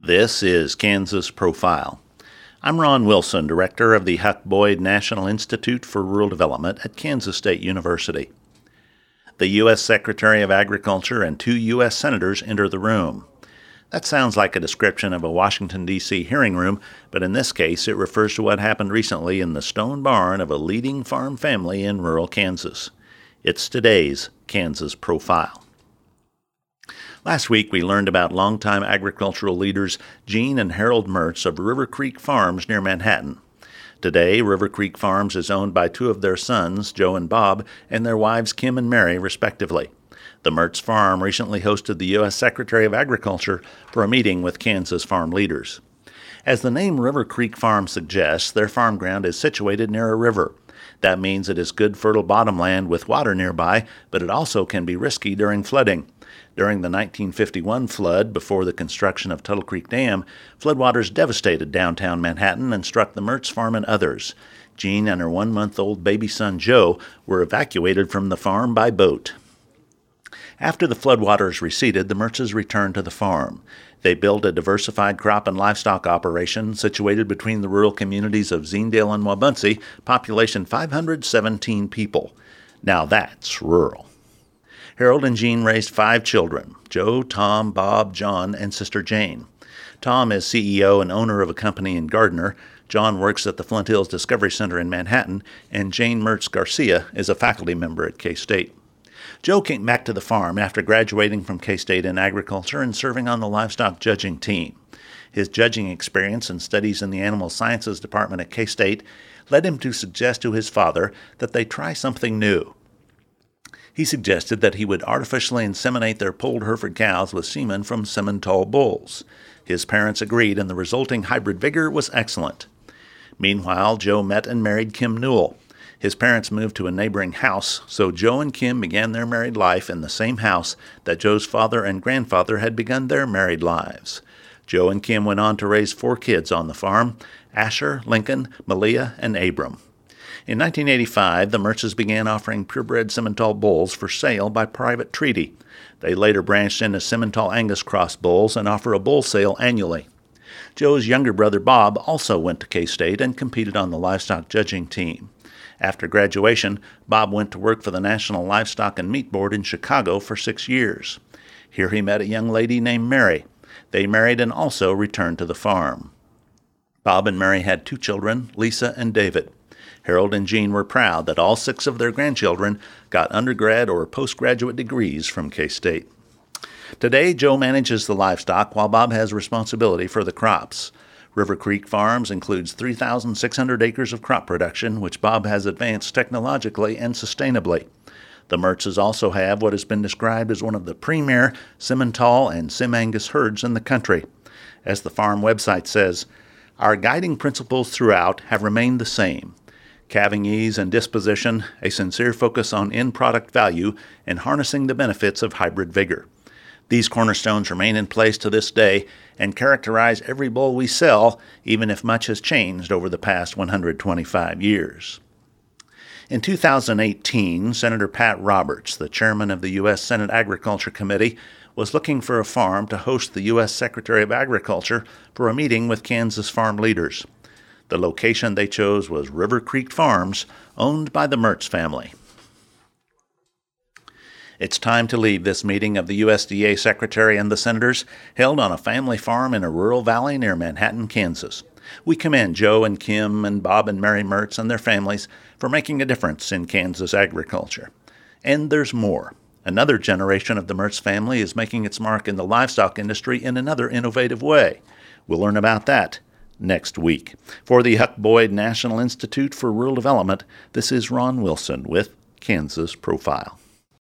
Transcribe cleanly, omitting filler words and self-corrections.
This is Kansas Profile. I'm Ron Wilson, director of the Huck Boyd National Institute for Rural Development at Kansas State University. The U.S. Secretary of Agriculture and 2 U.S. Senators enter the room. That sounds like a description of a Washington, D.C. hearing room, but in this case it refers to what happened recently in the stone barn of a leading farm family in rural Kansas. It's today's Kansas Profile. Last week, we learned about longtime agricultural leaders Gene and Harold Mertz of River Creek Farms near Manhattan. Today, River Creek Farms is owned by 2 of their sons, Joe and Bob, and their wives Kim and Mary, respectively. The Mertz farm recently hosted the U.S. Secretary of Agriculture for a meeting with Kansas farm leaders. As the name River Creek Farm suggests, their farm ground is situated near a river. That means it is good fertile bottomland with water nearby, but it also can be risky during flooding. During the 1951 flood, before the construction of Tuttle Creek Dam, floodwaters devastated downtown Manhattan and struck the Mertz farm and others. Jean and her 1-month-old baby son Joe were evacuated from the farm by boat. After the floodwaters receded, the Mertzes returned to the farm. They built a diversified crop and livestock operation situated between the rural communities of Zendale and Wabaunsee, population 517 people. Now that's rural. Harold and Jean raised 5 children, Joe, Tom, Bob, John, and sister Jane. Tom is CEO and owner of a company in Gardner. John works at the Flint Hills Discovery Center in Manhattan, and Jane Mertz Garcia is a faculty member at K-State. Joe came back to the farm after graduating from K-State in agriculture and serving on the livestock judging team. His judging experience and studies in the animal sciences department at K-State led him to suggest to his father that they try something new. He suggested that he would artificially inseminate their polled Hereford cows with semen from Simmental bulls. His parents agreed, and the resulting hybrid vigor was excellent. Meanwhile, Joe met and married Kim Newell. His parents moved to a neighboring house, so Joe and Kim began their married life in the same house that Joe's father and grandfather had begun their married lives. Joe and Kim went on to raise 4 kids on the farm: Asher, Lincoln, Malia, and Abram. In 1985, the Mertzes began offering purebred Simmental bulls for sale by private treaty. They later branched into Simmental Angus cross bulls and offer a bull sale annually. Joe's younger brother Bob also went to K-State and competed on the livestock judging team. After graduation, Bob went to work for the National Livestock and Meat Board in Chicago for 6 years. Here he met a young lady named Mary. They married and also returned to the farm. Bob and Mary had 2 children, Lisa and David. Harold and Jean were proud that all 6 of their grandchildren got undergrad or postgraduate degrees from K-State. Today, Joe manages the livestock while Bob has responsibility for the crops. River Creek Farms includes 3,600 acres of crop production, which Bob has advanced technologically and sustainably. The Mertzes also have what has been described as one of the premier Simmental and Sim-Angus herds in the country. As the farm website says, "Our guiding principles throughout have remained the same: calving ease and disposition, a sincere focus on end product value, and harnessing the benefits of hybrid vigor. These cornerstones remain in place to this day and characterize every bull we sell, even if much has changed over the past 125 years. In 2018, Senator Pat Roberts, the chairman of the U.S. Senate Agriculture Committee, was looking for a farm to host the U.S. Secretary of Agriculture for a meeting with Kansas farm leaders. The location they chose was River Creek Farms, owned by the Mertz family. It's time to leave this meeting of the USDA Secretary and the Senators, held on a family farm in a rural valley near Manhattan, Kansas. We commend Joe and Kim and Bob and Mary Mertz and their families for making a difference in Kansas agriculture. And there's more. Another generation of the Mertz family is making its mark in the livestock industry in another innovative way. We'll learn about that next week. For the Huck Boyd National Institute for Rural Development, this is Ron Wilson with Kansas Profile.